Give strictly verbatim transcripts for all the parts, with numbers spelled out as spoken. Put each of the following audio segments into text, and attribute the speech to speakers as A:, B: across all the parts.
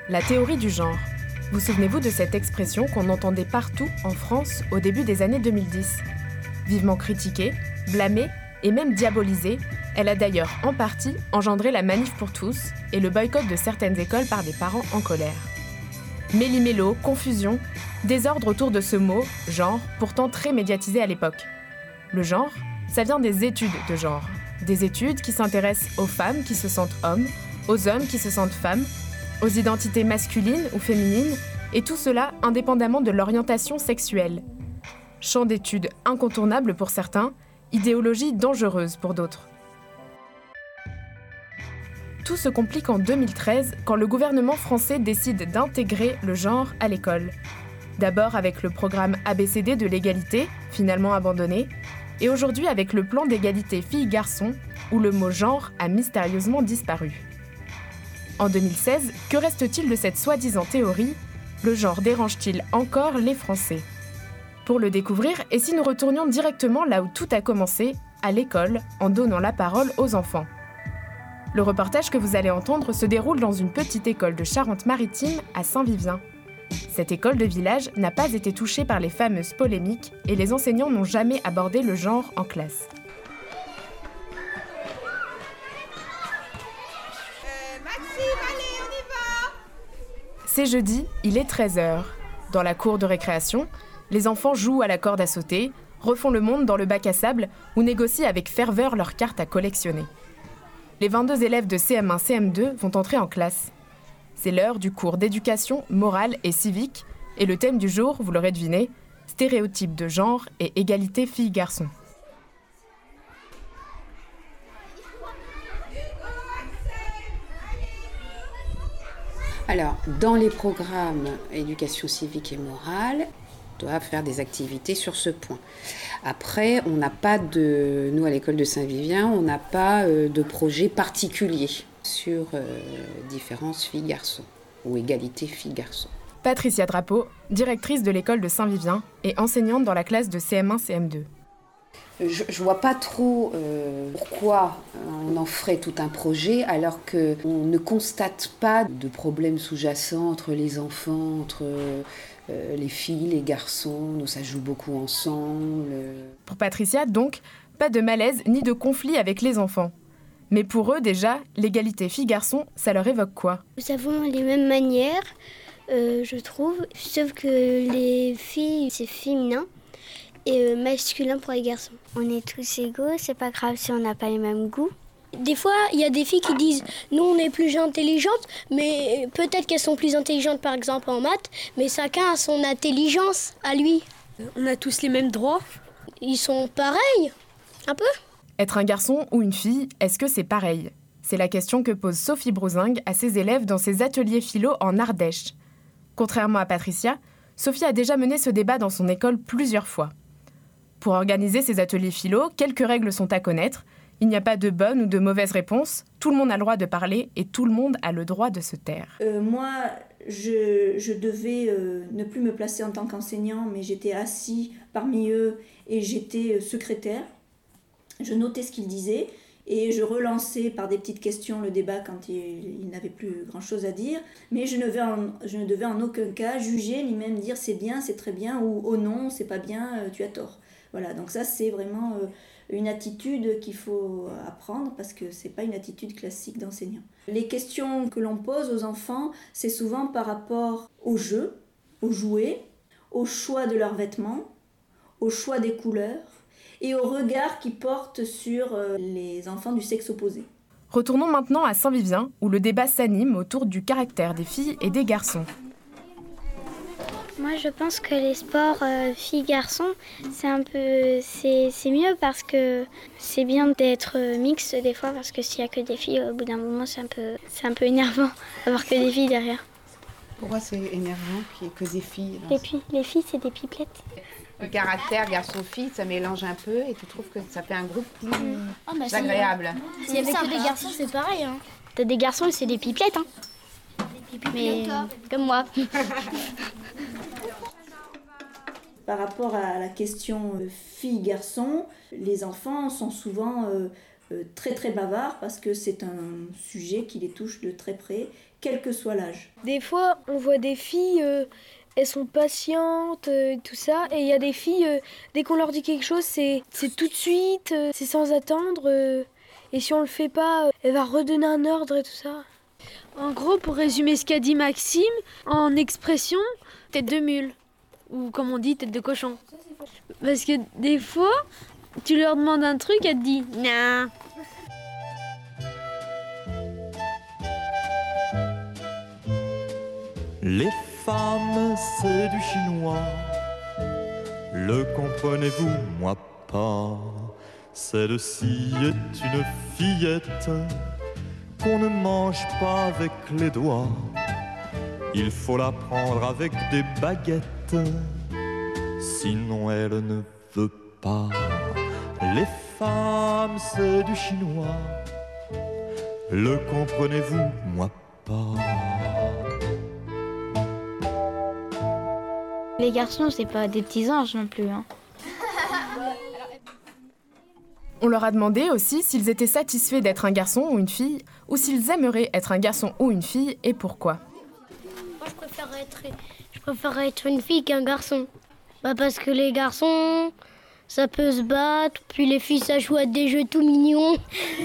A: La théorie du genre. Vous souvenez-vous de cette expression qu'on entendait partout en France au début des années deux mille dix ? Vivement critiquée, blâmée et même diabolisée, elle a d'ailleurs en partie engendré la manif pour tous et le boycott de certaines écoles par des parents en colère. Méli-mélo, confusion, désordre autour de ce mot, genre, pourtant très médiatisé à l'époque. Le genre, ça vient des études de genre. Des études qui s'intéressent aux femmes qui se sentent hommes, aux hommes qui se sentent femmes, aux identités masculines ou féminines, et tout cela indépendamment de l'orientation sexuelle. Champ d'études incontournable pour certains, idéologie dangereuse pour d'autres. Tout se complique en deux mille treize quand le gouvernement français décide d'intégrer le genre à l'école. D'abord avec le programme A B C D de l'égalité, finalement abandonné, et aujourd'hui avec le plan d'égalité filles-garçons, où le mot genre a mystérieusement disparu. En deux mille seize, que reste-t-il de cette soi-disant théorie ? Le genre dérange-t-il encore les Français ? Pour le découvrir, et si nous retournions directement là où tout a commencé, à l'école, en donnant la parole aux enfants. Le reportage que vous allez entendre se déroule dans une petite école de Charente-Maritime à Saint-Vivien. Cette école de village n'a pas été touchée par les fameuses polémiques et les enseignants n'ont jamais abordé le genre en classe.
B: Euh, Maxime, allez, on y va !
A: C'est jeudi, il est treize heures. Dans la cour de récréation, les enfants jouent à la corde à sauter, refont le monde dans le bac à sable ou négocient avec ferveur leurs cartes à collectionner. Les vingt-deux élèves de C M un C M deux vont entrer en classe. C'est l'heure du cours d'éducation morale et civique, et le thème du jour, vous l'aurez deviné, stéréotypes de genre et égalité filles-garçons.
C: Alors, dans les programmes éducation civique et morale, on doit faire des activités sur ce point. Après, on n'a pas de, nous à l'école de Saint-Vivien, on n'a pas euh, de projet particulier sur euh, différence filles-garçons ou égalité filles-garçons.
A: Patricia Drapeau, directrice de l'école de Saint-Vivien et enseignante dans la classe de C M un C M deux.
C: Je ne vois pas trop euh, pourquoi on en ferait tout un projet alors qu'on ne constate pas de problèmes sous-jacents entre les enfants, entre euh, les filles, les garçons. Nous, ça joue beaucoup ensemble.
A: Pour Patricia, donc, pas de malaise ni de conflit avec les enfants. Mais pour eux, déjà, l'égalité filles-garçons, ça leur évoque quoi ?
D: Nous avons les mêmes manières, euh, je trouve, sauf que les filles, c'est féminin. Et euh, masculin pour les garçons. On est tous égaux, c'est pas grave si on n'a pas les mêmes goûts.
E: Des fois, il y a des filles qui disent « nous, on est plus intelligentes », mais peut-être qu'elles sont plus intelligentes, par exemple, en maths, mais chacun a son intelligence à lui.
F: On a tous les mêmes droits.
E: Ils sont pareils, un peu.
A: Être un garçon ou une fille, est-ce que c'est pareil ? C'est la question que pose Sophie Brouzingue à ses élèves dans ses ateliers philo en Ardèche. Contrairement à Patricia, Sophie a déjà mené ce débat dans son école plusieurs fois. Pour organiser ces ateliers philo, quelques règles sont à connaître. Il n'y a pas de bonne ou de mauvaise réponse. Tout le monde a le droit de parler et tout le monde a le droit de se taire.
G: Euh, moi, je, je devais euh, ne plus me placer en tant qu'enseignant, mais j'étais assis parmi eux et j'étais secrétaire. Je notais ce qu'ils disaient et je relançais par des petites questions le débat quand il, il n'avait plus grand-chose à dire. Mais je ne, devais en, je ne devais en aucun cas juger ni même dire c'est bien, c'est très bien ou oh non, c'est pas bien, tu as tort. Voilà, donc ça c'est vraiment euh, une attitude qu'il faut apprendre parce que c'est pas une attitude classique d'enseignant. Les questions que l'on pose aux enfants, c'est souvent par rapport aux jeux, aux jouets, au choix de leurs vêtements, au choix des couleurs et au regard qu'ils portent sur euh, les enfants du sexe opposé.
A: Retournons maintenant à Saint-Vivien où le débat s'anime autour du caractère des filles et des garçons.
D: Moi, je pense que les sports euh, filles-garçons, c'est un peu, c'est, c'est mieux parce que c'est bien d'être euh, mixte des fois parce que s'il y a que des filles, au bout d'un moment, c'est un peu, c'est un peu énervant d'avoir que des filles derrière.
C: Pourquoi c'est énervant qu'il n'y ait que des filles
D: Et puis, les filles, c'est des pipelettes.
C: Le caractère garçon-fille, ça mélange un peu et tu trouves que ça fait un groupe plus
E: oh, bah,
C: agréable.
E: S'il y avait que des garçons, c'est pareil. Hein.
D: T'as des garçons, c'est des pipelettes. Hein. Mais comme moi.
G: Par rapport à la question filles-garçons, les enfants sont souvent euh, euh, très très bavards parce que c'est un sujet qui les touche de très près, quel que soit l'âge.
F: Des fois, on voit des filles, euh, elles sont patientes, euh, tout ça. Et il y a des filles, euh, dès qu'on leur dit quelque chose, c'est, c'est tout de suite, euh, c'est sans attendre. Euh, et si on le fait pas, euh, elle va redonner un ordre et tout ça. En gros, pour résumer ce qu'a dit Maxime, en expression, tête de mule. Ou comme on dit, tête de cochon. Parce que des fois, tu leur demandes un truc, elle te dit « non ».
H: Les femmes, c'est du chinois. Le comprenez-vous, moi pas. Celle-ci est une fillette qu'on ne mange pas avec les doigts. Il faut la prendre avec des baguettes, sinon elle ne veut pas. Les femmes, c'est du chinois. Le comprenez-vous, moi pas.
D: Les garçons, c'est pas des petits anges non plus. Hein.
A: On leur a demandé aussi s'ils étaient satisfaits d'être un garçon ou une fille, ou s'ils aimeraient être un garçon ou une fille, et pourquoi.
E: Moi, je préfère être, je préfère être une fille qu'un garçon. Bah, parce que les garçons, ça peut se battre, puis les filles, ça joue à des jeux tout mignons.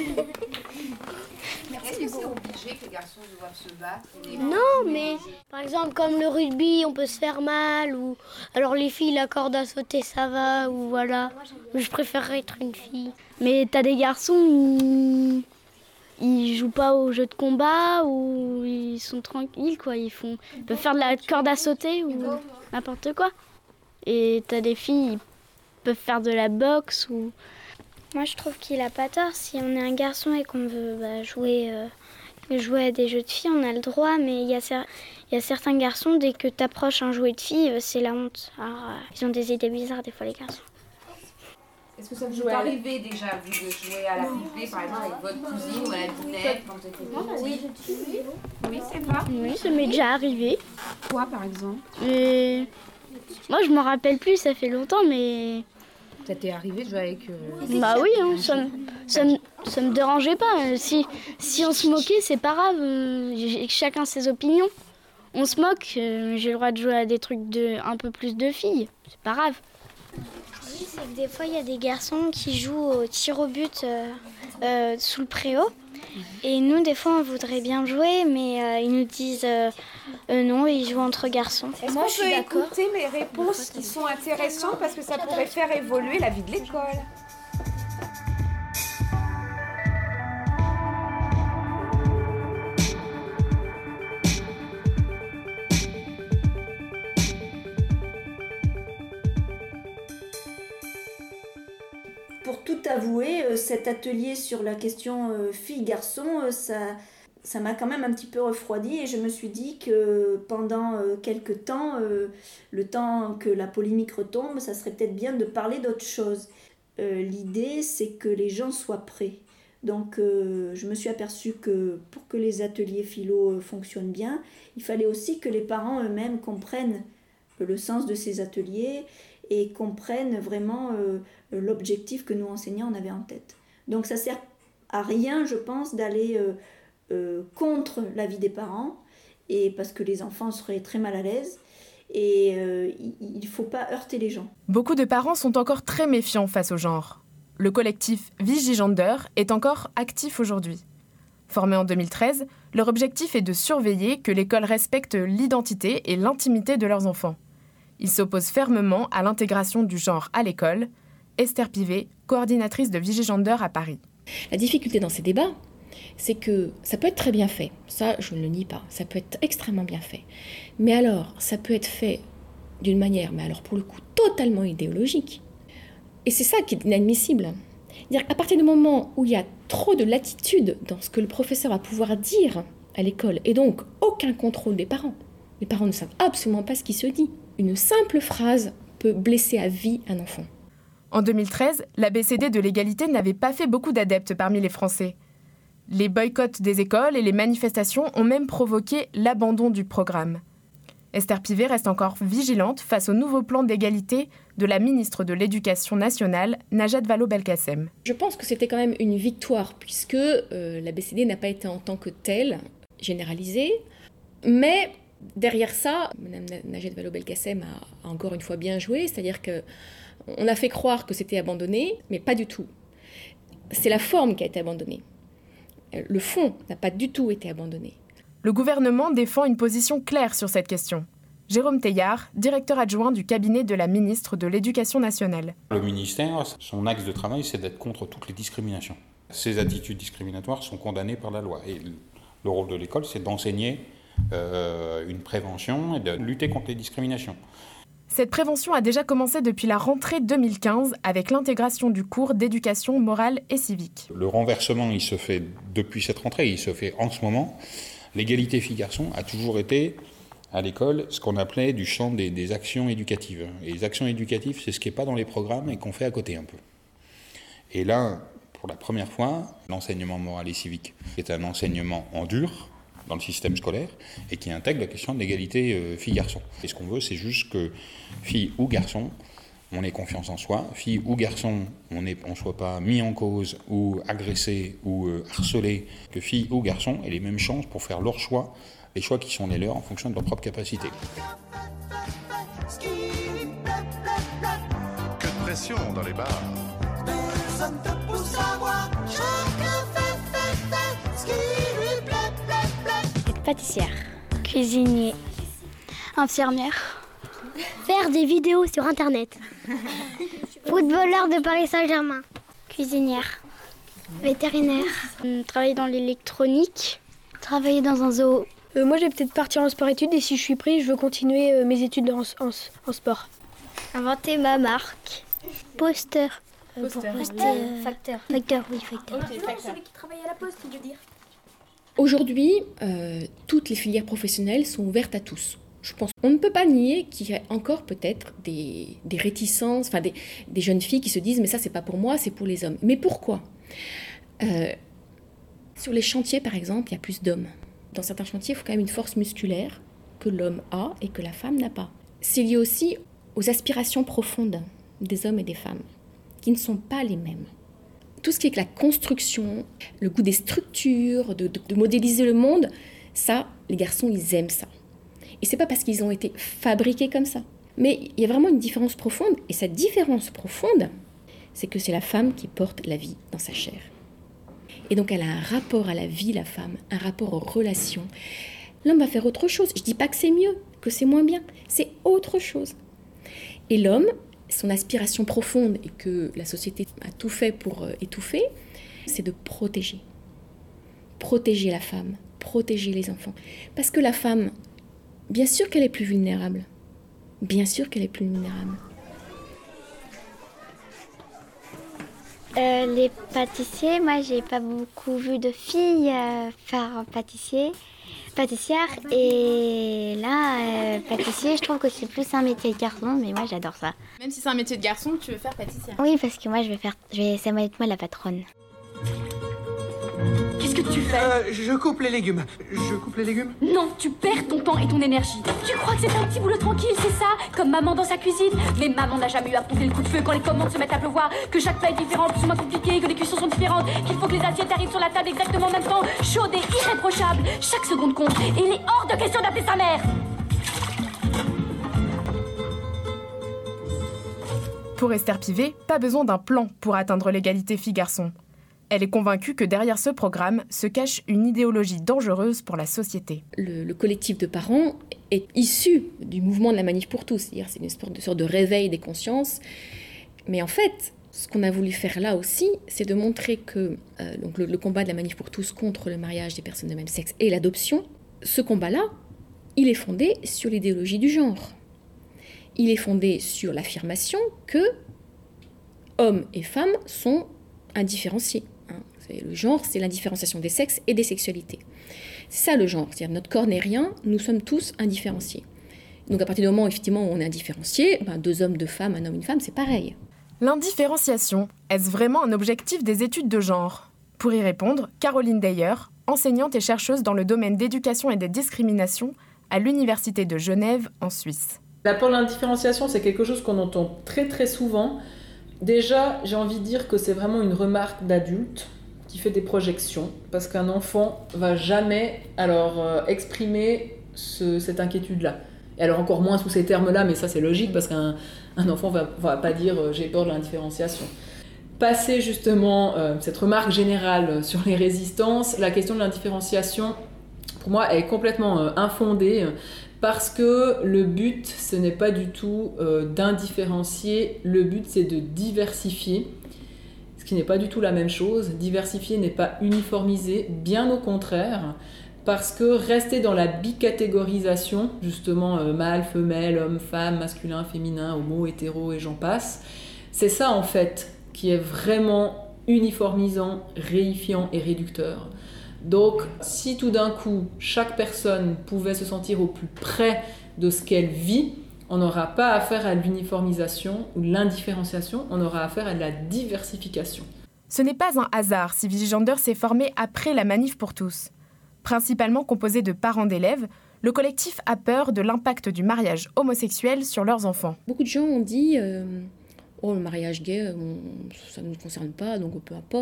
C: Est-ce que c'est obligé que les garçons doivent se battre?
E: Non, mais par exemple, comme le rugby, on peut se faire mal, ou alors les filles, la corde à sauter, ça va, ou voilà. Je préférerais être une fille.
D: Mais t'as des garçons, ils... ils jouent pas aux jeux de combat, ou ils sont tranquilles, quoi. Ils, font... ils peuvent faire de la corde à sauter, ou n'importe quoi. Et t'as des filles, ils peuvent faire de la boxe, ou... Moi, je trouve qu'il a pas tort. Si on est un garçon et qu'on veut bah, jouer, euh, jouer à des jeux de filles, on a le droit. Mais il y a, cer- y a certains garçons, dès que tu approches un jouet de fille, euh, c'est la honte. Alors, euh, ils ont des idées bizarres, des fois, les garçons.
C: Est-ce que ça vous est arrivé déjà, vous, de jouer à la poupée, par exemple, avec votre cousine ou à la dinette quand vous étiez petite? Oui. Oui, c'est pas.
D: Oui, ça m'est déjà arrivé.
C: Quoi, par exemple?
D: Et... Moi, je m'en rappelle plus, ça fait longtemps, mais...
C: Ça t'est arrivé de jouer avec... Euh...
D: Bah oui, hein, ça, me, ça, me, ça me dérangeait pas. Si, si on se moquait, c'est pas grave. Euh, chacun ses opinions. On se moque, euh, j'ai le droit de jouer à des trucs de un peu plus de filles. C'est pas grave. Oui, c'est que des fois, il y a des garçons qui jouent au tir au but euh, euh, sous le préau. Et nous, des fois, on voudrait bien jouer, mais euh, ils nous disent euh, euh, non, ils jouent entre garçons.
B: Est-ce Moi, qu'on peut écouter mes réponses qui sont intéressantes parce que ça pourrait faire évoluer la vie de l'école?
G: Pour tout avouer, cet atelier sur la question fille-garçon, ça, ça m'a quand même un petit peu refroidi et je me suis dit que pendant quelques temps, le temps que la polémique retombe, ça serait peut-être bien de parler d'autre chose. L'idée, c'est que les gens soient prêts. Donc je me suis aperçue que pour que les ateliers philo fonctionnent bien, il fallait aussi que les parents eux-mêmes comprennent le sens de ces ateliers et comprennent vraiment euh, l'objectif que nous, enseignants, on avait en tête. Donc ça ne sert à rien, je pense, d'aller euh, euh, contre l'avis des parents, et parce que les enfants seraient très mal à l'aise, et euh, il ne faut pas heurter les gens.
A: Beaucoup de parents sont encore très méfiants face au genre. Le collectif Vigigender est encore actif aujourd'hui. Formé en deux mille treize, leur objectif est de surveiller que l'école respecte l'identité et l'intimité de leurs enfants. Ils s'opposent fermement à l'intégration du genre à l'école. Esther Pivet, coordinatrice de Vigigender à Paris.
I: La difficulté dans ces débats, c'est que ça peut être très bien fait. Ça, je ne le nie pas. Ça peut être extrêmement bien fait. Mais alors, ça peut être fait d'une manière, mais alors pour le coup, totalement idéologique. Et c'est ça qui est inadmissible. C'est-à-dire qu'à partir du moment où il y a trop de latitude dans ce que le professeur va pouvoir dire à l'école, et donc aucun contrôle des parents, les parents ne savent absolument pas ce qui se dit. Une simple phrase peut blesser à vie un enfant.
A: En deux mille treize, l'A B C D de l'égalité n'avait pas fait beaucoup d'adeptes parmi les Français. Les boycotts des écoles et les manifestations ont même provoqué l'abandon du programme. Esther Pivet reste encore vigilante face au nouveau plan d'égalité de la ministre de l'Éducation nationale, Najat Vallaud-Belkacem.
I: Je pense que c'était quand même une victoire, puisque euh, l'A B C D n'a pas été en tant que telle généralisée. Mais derrière ça, Mme Najat Vallaud-Belkacem a encore une fois bien joué, c'est-à-dire qu'on a fait croire que c'était abandonné, mais pas du tout. C'est la forme qui a été abandonnée. Le fond n'a pas du tout été abandonné.
A: Le gouvernement défend une position claire sur cette question. Jérôme Teilhard, directeur adjoint du cabinet de la ministre de l'Éducation nationale.
J: Le ministère, son axe de travail, c'est d'être contre toutes les discriminations. Ces attitudes discriminatoires sont condamnées par la loi. Et le rôle de l'école, c'est d'enseigner euh, une prévention et de lutter contre les discriminations.
A: Cette prévention a déjà commencé depuis la rentrée deux mille quinze avec l'intégration du cours d'éducation morale et civique.
J: Le renversement, il se fait depuis cette rentrée, il se fait en ce moment. L'égalité filles-garçons a toujours été, à l'école, ce qu'on appelait du champ des, des actions éducatives. Et les actions éducatives, c'est ce qui n'est pas dans les programmes et qu'on fait à côté un peu. Et là, pour la première fois, l'enseignement moral et civique est un enseignement en dur dans le système scolaire et qui intègre la question de l'égalité euh, filles-garçons. Et ce qu'on veut, c'est juste que filles ou garçons, on ait confiance en soi. Filles ou garçons, on ne on soit pas mis en cause ou agressé ou euh, harcelé. Que filles ou garçons aient les mêmes chances pour faire leurs choix, les choix qui sont les leurs en fonction de leurs propres capacités.
K: Que de pression dans les bars.
L: Personne te pousse à voir. Chacun fait, fait, fait ce qui lui plaît, plaît, plaît.
D: Être pâtissière. Cuisinier. Infirmière.
E: Faire des vidéos sur Internet. Footballeur de Paris Saint-Germain.
D: Cuisinière.
E: Vétérinaire.
D: Travailler dans l'électronique.
E: Travailler dans un zoo.
F: Euh, moi, je vais peut-être partir en sport-études et si je suis pris, je veux continuer euh, mes études en, en, en sport.
D: Inventer ma marque.
E: Poster.
D: Euh,
E: Poster.
D: Pour poster,
E: Euh,
D: facteur.
E: Facteur, oui, facteur.
D: Okay, facteur. Celui qui travaille à la poste, il veut dire.
I: Aujourd'hui, euh, toutes les filières professionnelles sont ouvertes à tous. Je pense qu'on ne peut pas nier qu'il y a encore peut-être des, des réticences, enfin des, des jeunes filles qui se disent « mais ça, c'est pas pour moi, c'est pour les hommes ». Mais pourquoi ? euh, Sur les chantiers, par exemple, il y a plus d'hommes. Dans certains chantiers, il faut quand même une force musculaire que l'homme a et que la femme n'a pas. C'est lié aussi aux aspirations profondes des hommes et des femmes, qui ne sont pas les mêmes. Tout ce qui est que la construction, le goût des structures, de, de, de modéliser le monde, ça, les garçons, ils aiment ça. Et c'est pas parce qu'ils ont été fabriqués comme ça. Mais il y a vraiment une différence profonde, et cette différence profonde, c'est que c'est la femme qui porte la vie dans sa chair. Et donc elle a un rapport à la vie, la femme, un rapport aux relations. L'homme va faire autre chose. Je dis pas que c'est mieux, que c'est moins bien, c'est autre chose. Et l'homme, son aspiration profonde, et que la société a tout fait pour étouffer, c'est de protéger. Protéger la femme, protéger les enfants. Parce que la femme, bien sûr qu'elle est plus vulnérable. Bien sûr qu'elle est plus vulnérable.
D: Euh, les pâtissiers, moi j'ai pas beaucoup vu de filles euh, faire pâtissier, pâtissière. Et là, euh, pâtissier, je trouve que c'est plus un métier de garçon, mais moi j'adore ça.
A: Même si c'est un métier de garçon, tu veux faire pâtissière?
D: Oui, parce que moi je vais faire, je vais, ça va être moi la patronne.
M: Qu'est-ce que tu fais?
N: euh, Je coupe les légumes. Je coupe les légumes?
M: Non, tu perds ton temps et ton énergie. Tu crois que c'est un petit boulot tranquille, c'est ça? Comme maman dans sa cuisine? Mais maman n'a jamais eu à pousser le coup de feu quand les commandes se mettent à pleuvoir. Que chaque plat est différent, plus ou moins compliqué, que les cuissons sont différentes. Qu'il faut que les assiettes arrivent sur la table exactement en même temps. Chaude et irréprochable. Chaque seconde compte. Et il est hors de question d'appeler sa mère.
A: Pour Esther Pivet, pas besoin d'un plan pour atteindre l'égalité filles-garçons. Elle est convaincue que derrière ce programme se cache une idéologie dangereuse pour la société.
I: Le, le collectif de parents est issu du mouvement de la Manif pour tous. C'est-à-dire c'est une sorte de, sorte de réveil des consciences. Mais en fait, ce qu'on a voulu faire là aussi, c'est de montrer que euh, donc le, le combat de la Manif pour tous contre le mariage des personnes de même sexe et l'adoption, ce combat-là, il est fondé sur l'idéologie du genre. Il est fondé sur l'affirmation que hommes et femmes sont indifférenciés. Le genre, c'est l'indifférenciation des sexes et des sexualités. C'est ça le genre, c'est-à-dire notre corps n'est rien, nous sommes tous indifférenciés. Donc à partir du moment effectivement, où on est indifférencié, ben, deux hommes, deux femmes, un homme, une femme, c'est pareil.
A: L'indifférenciation, est-ce vraiment un objectif des études de genre? Pour y répondre, Caroline Deyer, enseignante et chercheuse dans le domaine d'éducation et des discriminations, à l'Université de Genève, en Suisse.
O: L'apport de l'indifférenciation, c'est quelque chose qu'on entend très très souvent. Déjà, j'ai envie de dire que c'est vraiment une remarque d'adulte qui fait des projections, parce qu'un enfant va jamais alors euh, exprimer ce, cette inquiétude-là. Et alors encore moins sous ces termes-là, mais ça c'est logique, parce qu'un un enfant va, va pas dire euh, « j'ai peur de l'indifférenciation ». Passer justement euh, cette remarque générale sur les résistances, la question de l'indifférenciation, pour moi, est complètement euh, infondée, parce que le but, ce n'est pas du tout euh, d'indifférencier, le but c'est de diversifier, ce qui n'est pas du tout la même chose. Diversifier n'est pas uniformiser, bien au contraire, parce que rester dans la bicatégorisation, justement euh, mâle, femelle, homme, femme, masculin, féminin, homo, hétéro et j'en passe, c'est ça en fait qui est vraiment uniformisant, réifiant et réducteur. Donc si tout d'un coup chaque personne pouvait se sentir au plus près de ce qu'elle vit, on n'aura pas affaire à l'uniformisation ou l'indifférenciation, on aura affaire à la diversification.
A: Ce n'est pas un hasard si Vigigender s'est formé après la Manif pour tous. Principalement composé de parents d'élèves, le collectif a peur de l'impact du mariage homosexuel sur leurs enfants.
I: Beaucoup de gens ont dit euh, « Oh, le mariage gay, on, ça ne nous concerne pas, donc peu importe. »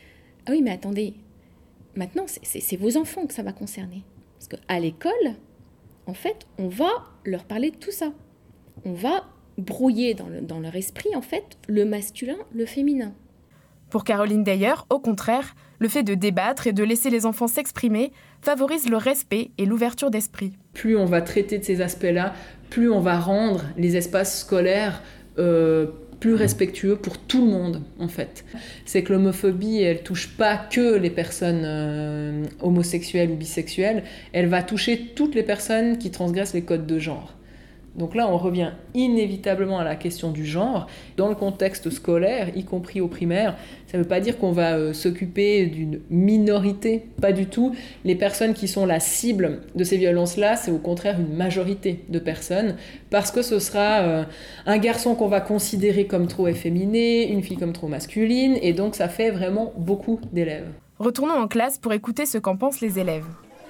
I: Ah oui, mais attendez, maintenant, c'est, c'est, c'est vos enfants que ça va concerner. Parce qu'à l'école, en fait, on va leur parler de tout ça. On va brouiller dans, le, dans leur esprit, en fait, le masculin, le féminin.
A: Pour Caroline Deyer, au contraire, le fait de débattre et de laisser les enfants s'exprimer favorise le respect et l'ouverture d'esprit.
O: Plus on va traiter de ces aspects-là, plus on va rendre les espaces scolaires euh, plus respectueux pour tout le monde, en fait. C'est que l'homophobie, elle touche pas que les personnes euh, homosexuelles ou bisexuelles, elle va toucher toutes les personnes qui transgressent les codes de genre. Donc là, on revient inévitablement à la question du genre. Dans le contexte scolaire, y compris au primaire, ça ne veut pas dire qu'on va euh, s'occuper d'une minorité, pas du tout. Les personnes qui sont la cible de ces violences-là, c'est au contraire une majorité de personnes, parce que ce sera euh, un garçon qu'on va considérer comme trop efféminé, une fille comme trop masculine, et donc ça fait vraiment beaucoup d'élèves.
A: Retournons en classe pour écouter ce qu'en pensent les élèves.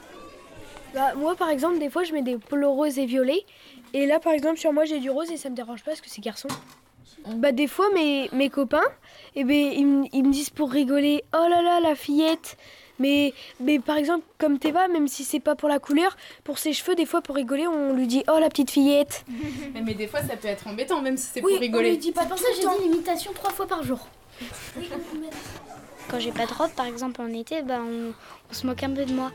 F: Bah, moi, par exemple, des fois, je mets des polos roses et violets. Et là, par exemple, sur moi, j'ai du rose et ça me dérange pas parce que c'est garçon. Bah, des fois, mes, mes copains, eh ben, ils, m- ils me disent pour rigoler « Oh là là, la fillette !» Mais, mais par exemple, comme Théva, même si c'est pas pour la couleur, pour ses cheveux, des fois, pour rigoler, on lui dit « Oh, la petite fillette !»
A: Mais des fois, ça peut être embêtant, même si c'est
F: oui,
A: pour rigoler.
E: On lui dit pas pour ça, j'ai dit l'imitation trois fois par jour.
D: Quand j'ai pas de robe, par exemple, en été, bah, on, on se moque un peu de moi.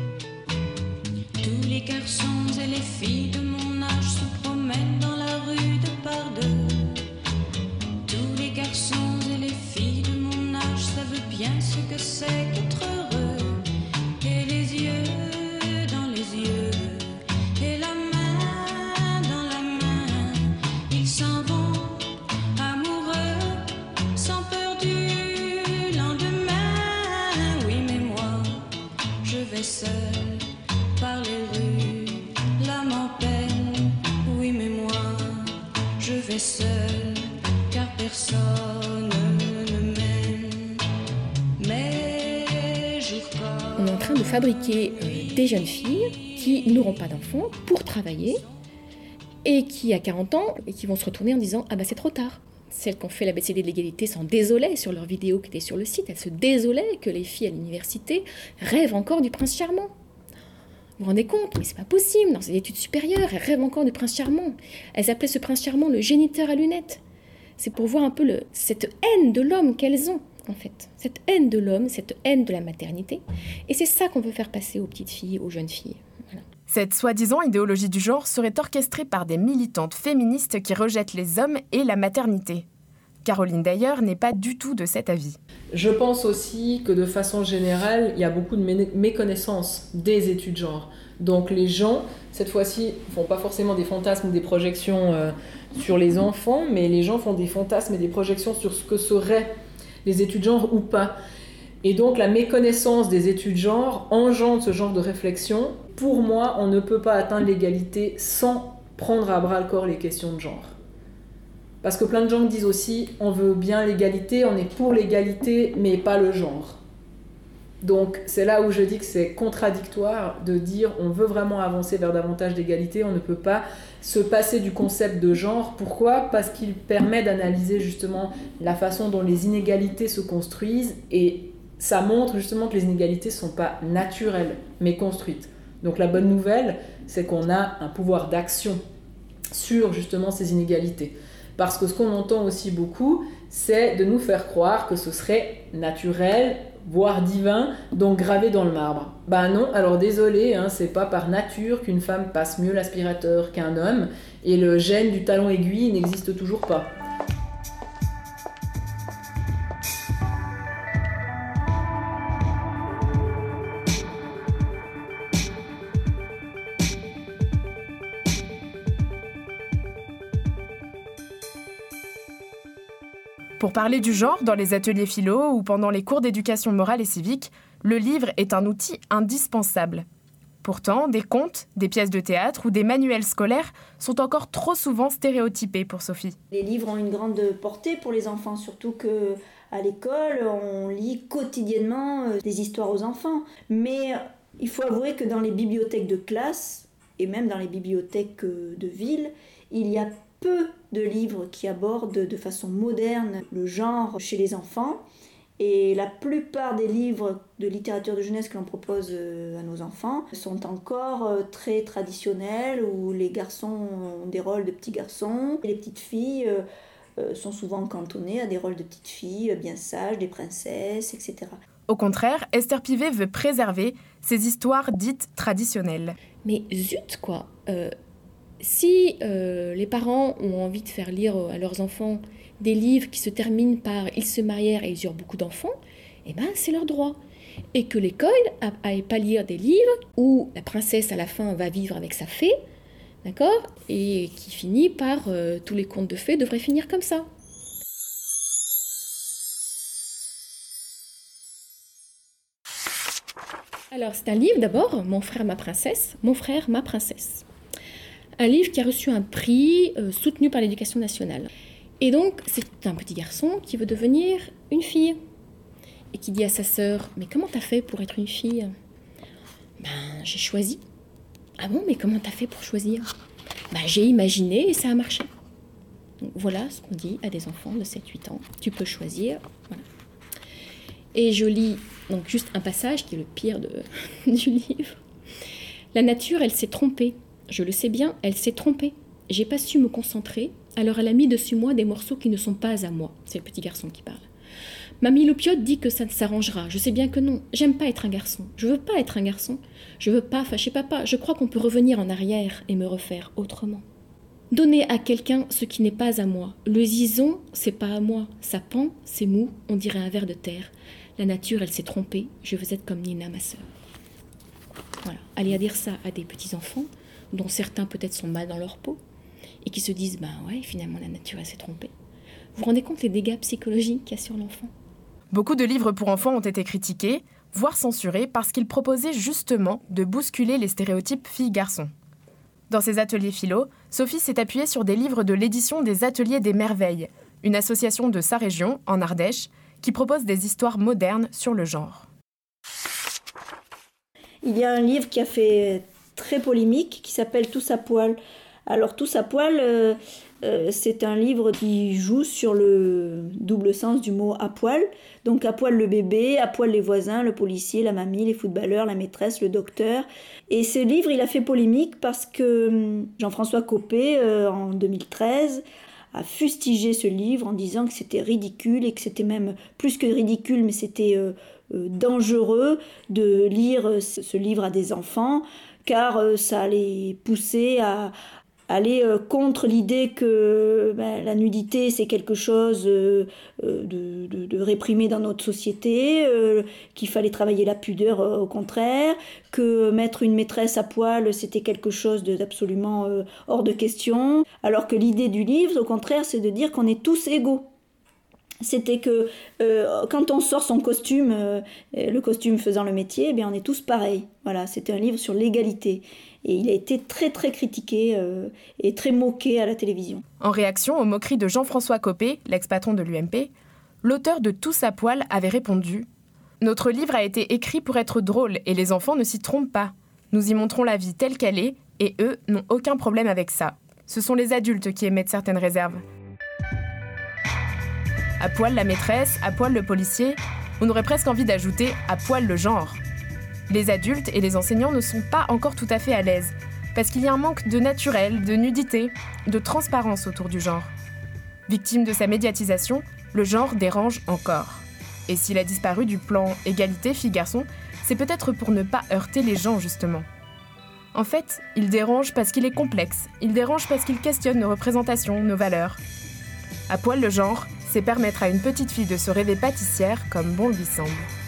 P: Tous les garçons et les filles de mon âge se promènent dans la rue de par deux. Tous les garçons et les filles de mon âge savent bien ce que c'est qu'être heureux. Et les yeux dans les yeux, et la main dans la main, ils s'en vont amoureux, sans peur du lendemain. Oui, mais moi, je vais seule par les rues, l'âme en peine. Oui, mais moi, je vais seule, car personne ne m'aime. Mais je crois...
I: On est en train de fabriquer euh, des jeunes filles qui n'auront pas d'enfants pour travailler et qui, à quarante ans, et qui vont se retourner en disant « Ah bah c'est trop tard ». Celles qui ont fait l'A B C D de l'égalité s'en désolaient sur leur vidéo qui était sur le site. Elles se désolaient que les filles à l'université rêvent encore du prince charmant. Vous vous rendez compte? Mais c'est pas possible, dans ces études supérieures, elles rêvent encore du prince charmant. Elles appelaient ce prince charmant le géniteur à lunettes. C'est pour voir un peu le, cette haine de l'homme qu'elles ont, en fait. Cette haine de l'homme, cette haine de la maternité. Et c'est ça qu'on veut faire passer aux petites filles, aux jeunes filles. Voilà.
A: Cette soi-disant idéologie du genre serait orchestrée par des militantes féministes qui rejettent les hommes et la maternité. Caroline Deyer n'est pas du tout de cet avis.
O: Je pense aussi que de façon générale, il y a beaucoup de mé- méconnaissance des études genre. Donc les gens, cette fois-ci, ne font pas forcément des fantasmes ou des projections euh, sur les enfants, mais les gens font des fantasmes et des projections sur ce que seraient les études genre ou pas. Et donc la méconnaissance des études genre engendre ce genre de réflexion. Pour moi, on ne peut pas atteindre l'égalité sans prendre à bras-le-corps les questions de genre. Parce que plein de gens me disent aussi, on veut bien l'égalité, on est pour l'égalité, mais pas le genre. Donc c'est là où je dis que c'est contradictoire de dire on veut vraiment avancer vers davantage d'égalité, on ne peut pas se passer du concept de genre. Pourquoi ? Parce qu'il permet d'analyser justement la façon dont les inégalités se construisent et ça montre justement que les inégalités ne sont pas naturelles mais construites. Donc la bonne nouvelle, c'est qu'on a un pouvoir d'action sur justement ces inégalités. Parce que ce qu'on entend aussi beaucoup, c'est de nous faire croire que ce serait naturel, voire divin, donc gravé dans le marbre. Ben non, alors désolé, hein, c'est pas par nature qu'une femme passe mieux l'aspirateur qu'un homme, et le gène du talon aiguille n'existe toujours pas.
A: Pour parler du genre dans les ateliers philo ou pendant les cours d'éducation morale et civique, le livre est un outil indispensable. Pourtant, des contes, des pièces de théâtre ou des manuels scolaires sont encore trop souvent stéréotypés pour Sophie.
G: Les livres ont une grande portée pour les enfants, surtout qu'à l'école, on lit quotidiennement des histoires aux enfants. Mais il faut avouer que dans les bibliothèques de classe, et même dans les bibliothèques de ville, il y a peu de livres qui abordent de façon moderne le genre chez les enfants. Et la plupart des livres de littérature de jeunesse que l'on propose à nos enfants sont encore très traditionnels, où les garçons ont des rôles de petits garçons, et les petites filles sont souvent cantonnées à des rôles de petites filles bien sages, des princesses, et cetera.
A: Au contraire, Esther Pivet veut préserver ces histoires dites traditionnelles.
I: Mais zut quoi euh... Si euh, les parents ont envie de faire lire à leurs enfants des livres qui se terminent par « ils se marièrent et ils eurent beaucoup d'enfants », eh ben c'est leur droit. Et que l'école n'aille pas lire des livres où la princesse à la fin va vivre avec sa fée, d'accord ? Et qui finit par euh, tous les contes de fées devraient finir comme ça. Alors c'est un livre d'abord, Mon frère, ma princesse, Mon frère, ma princesse. Un livre qui a reçu un prix euh, soutenu par l'Éducation nationale. Et donc, c'est un petit garçon qui veut devenir une fille. Et qui dit à sa sœur, « Mais comment t'as fait pour être une fille ?»« Ben, j'ai choisi. »« Ah bon, mais comment t'as fait pour choisir ?»« Ben, j'ai imaginé et ça a marché. » Donc, voilà ce qu'on dit à des enfants de sept huit ans. Tu peux choisir. Voilà. Et je lis donc juste un passage qui est le pire de, du livre. « La nature, elle s'est trompée. Je le sais bien, elle s'est trompée. J'ai pas su me concentrer, alors elle a mis dessus moi des morceaux qui ne sont pas à moi. » C'est le petit garçon qui parle. « Mamie Loupiote dit que ça s'arrangera. Je sais bien que non. J'aime pas être un garçon. Je veux pas être un garçon. Je veux pas fâcher papa. Je crois qu'on peut revenir en arrière et me refaire autrement. Donner à quelqu'un ce qui n'est pas à moi. Le zizon, c'est pas à moi. Ça pend, c'est mou, on dirait un ver de terre. La nature, elle s'est trompée. Je veux être comme Nina, ma sœur. » Voilà. Aller à dire ça à des petits-enfants, dont certains peut-être sont mal dans leur peau, et qui se disent « ben ouais, finalement la nature elle s'est trompée ». Vous vous rendez compte les dégâts psychologiques qu'il y a sur l'enfant ?
A: Beaucoup de livres pour enfants ont été critiqués, voire censurés, parce qu'ils proposaient justement de bousculer les stéréotypes filles-garçons. Dans ses ateliers philo, Sophie s'est appuyée sur des livres de l'édition des Ateliers des Merveilles, une association de sa région, en Ardèche, qui propose des histoires modernes sur le genre.
G: Il y a un livre qui a fait très polémique, qui s'appelle « Tous à poil ». Alors « Tous à poil euh, », euh, c'est un livre qui joue sur le double sens du mot « à poil ». Donc à poil le bébé, à poil les voisins, le policier, la mamie, les footballeurs, la maîtresse, le docteur. Et ce livre, il a fait polémique parce que Jean-François Copé, euh, en deux mille treize, a fustigé ce livre en disant que c'était ridicule et que c'était même plus que ridicule, mais c'était euh, euh, dangereux de lire ce, ce livre à des enfants, car euh, ça allait pousser à aller euh, contre l'idée que ben, la nudité c'est quelque chose euh, de, de, de réprimé dans notre société, euh, qu'il fallait travailler la pudeur euh, au contraire, que mettre une maîtresse à poil c'était quelque chose de, d'absolument euh, hors de question, alors que l'idée du livre au contraire c'est de dire qu'on est tous égaux. C'était que euh, quand on sort son costume, euh, le costume faisant le métier, eh bien on est tous pareils. Voilà, c'était un livre sur l'égalité. Et il a été très très critiqué euh, et très moqué à la télévision.
A: En réaction aux moqueries de Jean-François Copé, l'ex-patron de l'U M P, l'auteur de Tous à poil avait répondu « Notre livre a été écrit pour être drôle et les enfants ne s'y trompent pas. Nous y montrons la vie telle qu'elle est et eux n'ont aucun problème avec ça. Ce sont les adultes qui émettent certaines réserves. À poil la maîtresse, à poil le policier, on aurait presque envie d'ajouter à poil le genre. Les adultes et les enseignants ne sont pas encore tout à fait à l'aise, parce qu'il y a un manque de naturel, de nudité, de transparence autour du genre. Victime de sa médiatisation, le genre dérange encore. Et s'il a disparu du plan égalité filles-garçons, c'est peut-être pour ne pas heurter les gens justement. En fait, il dérange parce qu'il est complexe, il dérange parce qu'il questionne nos représentations, nos valeurs. À poil le genre, c'est permettre à une petite fille de se rêver pâtissière comme bon lui semble.